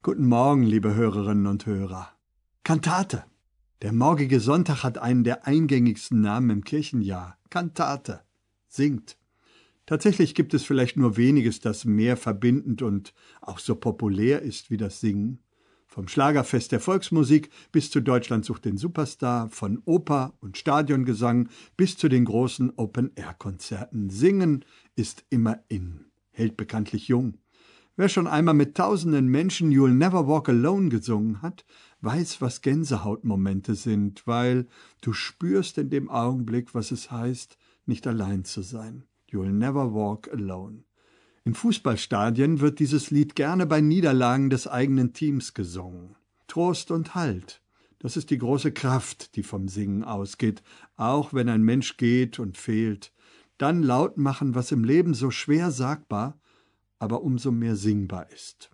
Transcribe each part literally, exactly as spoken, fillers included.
Guten Morgen, liebe Hörerinnen und Hörer. Kantate. Der morgige Sonntag hat einen der eingängigsten Namen im Kirchenjahr. Kantate. Singt. Tatsächlich gibt es vielleicht nur weniges, das mehr verbindend und auch so populär ist wie das Singen. Vom Schlagerfest der Volksmusik bis zu Deutschland sucht den Superstar, von Oper und Stadiongesang bis zu den großen Open-Air-Konzerten. Singen ist immer in, hält bekanntlich jung. Wer schon einmal mit tausenden Menschen You'll Never Walk Alone gesungen hat, weiß, was Gänsehautmomente sind, weil du spürst in dem Augenblick, was es heißt, nicht allein zu sein. You'll never walk alone. In Fußballstadien wird dieses Lied gerne bei Niederlagen des eigenen Teams gesungen. Trost und Halt, das ist die große Kraft, die vom Singen ausgeht, auch wenn ein Mensch geht und fehlt. Dann laut machen, was im Leben so schwer sagbar, aber umso mehr singbar ist.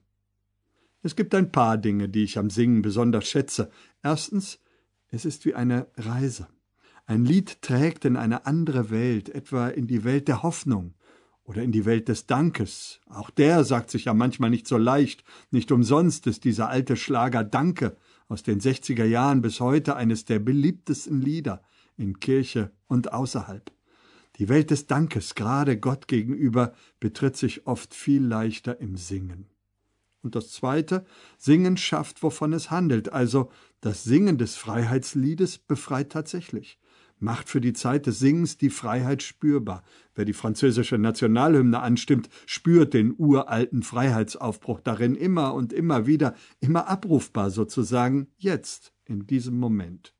Es gibt ein paar Dinge, die ich am Singen besonders schätze. Erstens, es ist wie eine Reise. Ein Lied trägt in eine andere Welt, etwa in die Welt der Hoffnung oder in die Welt des Dankes. Auch der sagt sich ja manchmal nicht so leicht. Nicht umsonst ist dieser alte Schlager Danke aus den sechziger Jahren bis heute eines der beliebtesten Lieder in Kirche und außerhalb. Die Welt des Dankes, gerade Gott gegenüber, betritt sich oft viel leichter im Singen. Und das Zweite, Singen schafft, wovon es handelt, also das Singen des Freiheitsliedes befreit tatsächlich, macht für die Zeit des Singens die Freiheit spürbar. Wer die französische Nationalhymne anstimmt, spürt den uralten Freiheitsaufbruch darin immer und immer wieder, immer abrufbar sozusagen, jetzt, in diesem Moment.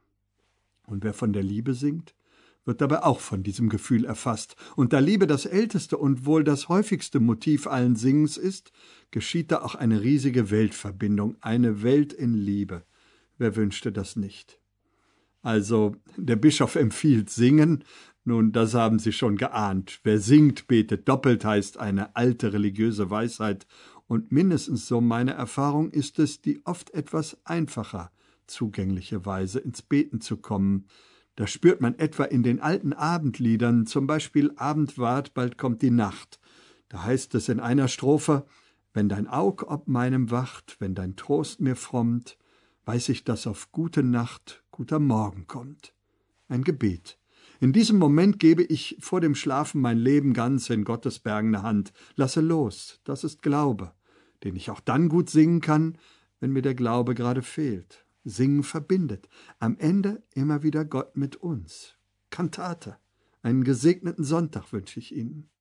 Und wer von der Liebe singt, wird dabei auch von diesem Gefühl erfasst. Und da Liebe das älteste und wohl das häufigste Motiv allen Singens ist, geschieht da auch eine riesige Weltverbindung, eine Welt in Liebe. Wer wünschte das nicht? Also, der Bischof empfiehlt Singen. Nun, das haben Sie schon geahnt. Wer singt, betet doppelt, heißt eine alte religiöse Weisheit. Und mindestens so meine Erfahrung ist es, die oft etwas einfacher zugängliche Weise ins Beten zu kommen. Das spürt man etwa in den alten Abendliedern, zum Beispiel Abend ward, bald kommt die Nacht. Da heißt es in einer Strophe: Wenn dein Aug ob meinem wacht, wenn dein Trost mir frommt, weiß ich, dass auf gute Nacht guter Morgen kommt. Ein Gebet. In diesem Moment gebe ich vor dem Schlafen mein Leben ganz in Gottes bergende Hand. Lasse los, das ist Glaube, den ich auch dann gut singen kann, wenn mir der Glaube gerade fehlt. Singen verbindet. Am Ende immer wieder Gott mit uns. Kantate. Einen gesegneten Sonntag wünsche ich Ihnen.